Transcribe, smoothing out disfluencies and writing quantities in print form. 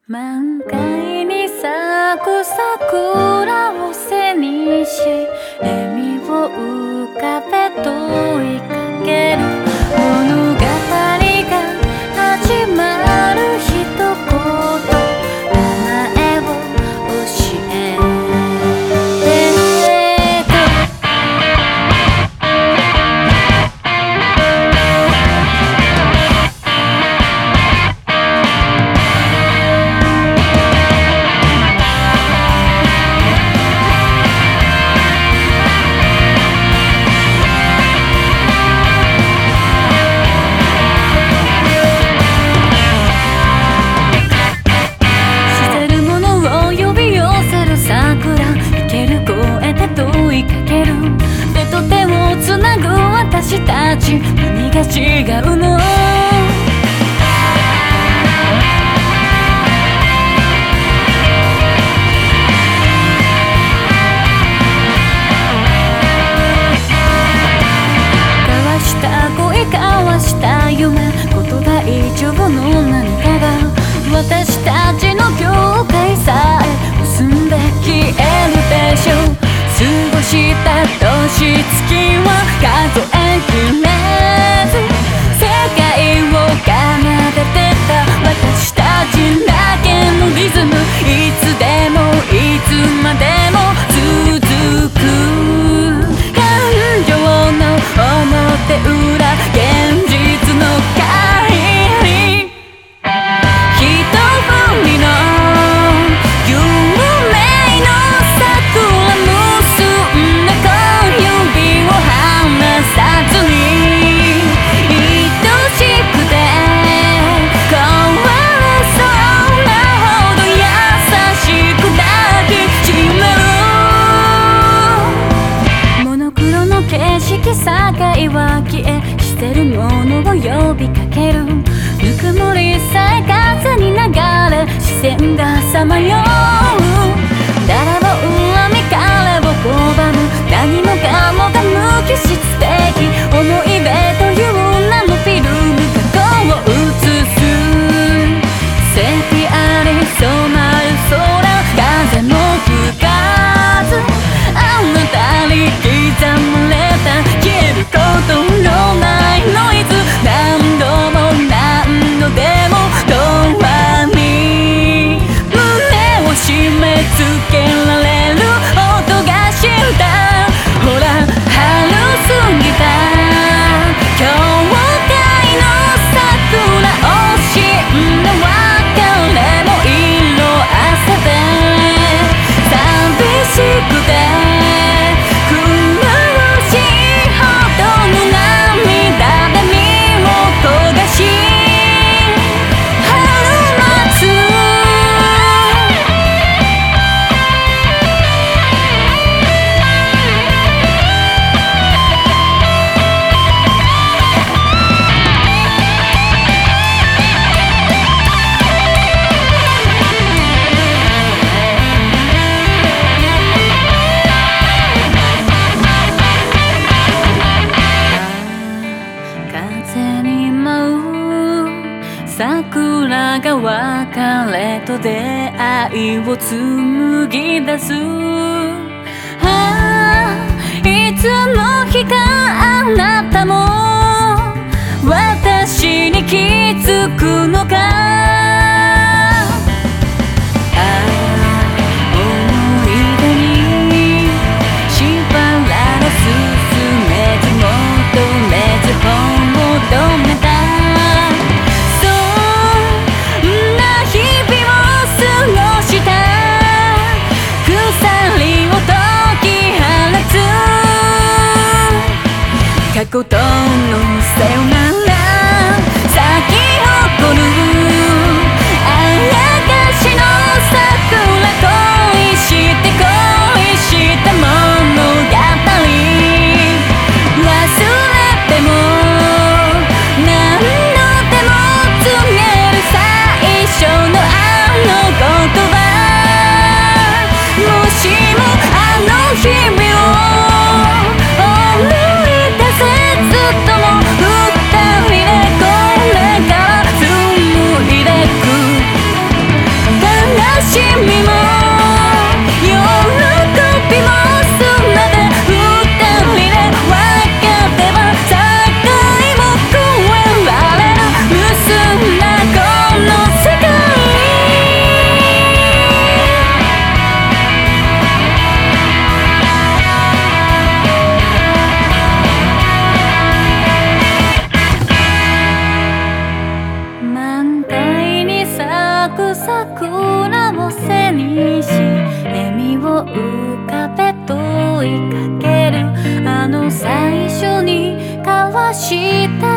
満開に咲く桜を背にし笑みを浮かべ問いかける物語が始まる一言名前を教えて私たち何が違うの交わした恋交わした夢言葉以上の何かが私たちの境界さえ結んで消えるでしょう過ごした年月は数えきれず世界を奏でてた私たちだけのリズムいつでもいつまでも続く感情の表裏現実の帰り一振りの境は消え捨てるものを呼びかけるぬくもりさえ風に流れ視線がさまよう誰を恨み彼を拒む何もかもが無機質的思い出という名のフィルム過去を映すセピアに染まる空風も吹かずあなたに刻まれたことのないノイズ何度も何度でも永遠に胸を締め付けられる音がしたほら春過ぎた教会の桜を死んだ別れも色あせて寂しくて桜が別れと出会いを紡ぎ出すいつの日かあなたも私に気づくのか過去とのさよなら咲き誇るあやかしの桜恋して恋した物語忘れても何度でも告げる最初のあの言葉もしもあの日々を思い出せず桜を背にし笑みを浮かべ問いかけるあの最初に交わした